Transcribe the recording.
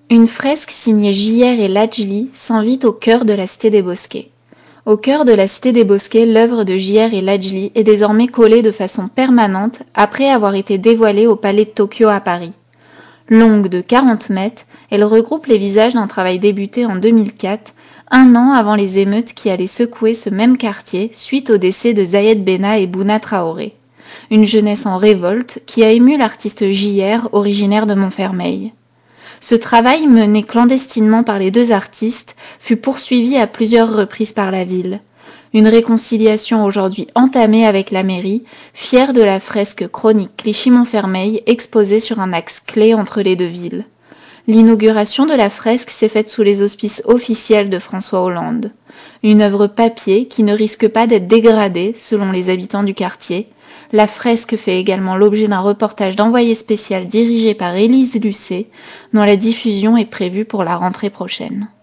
Une fresque signée J.R. et Lajli s'invite au cœur de la Cité des Bosquets. Au cœur de la Cité des Bosquets, l'œuvre de J.R. et Lajli est désormais collée de façon permanente après avoir été dévoilée au Palais de Tokyo à Paris. Longue de 40 mètres, elle regroupe les visages d'un travail débuté en 2004, un an avant les émeutes qui allaient secouer ce même quartier suite au décès de Zayed Benna et Bouna Traoré. Une jeunesse en révolte qui a ému l'artiste J.R. originaire de Montfermeil. Ce travail, mené clandestinement par les deux artistes, fut poursuivi à plusieurs reprises par la ville. Une réconciliation aujourd'hui entamée avec la mairie, fière de la fresque chronique Clichy-Montfermeil exposée sur un axe clé entre les deux villes. L'inauguration de la fresque s'est faite sous les auspices officiels de François Hollande. Une œuvre papier qui ne risque pas d'être dégradée, selon les habitants du quartier. La fresque fait également l'objet d'un reportage d'envoyé spécial dirigé par Élise Lucet, dont la diffusion est prévue pour la rentrée prochaine.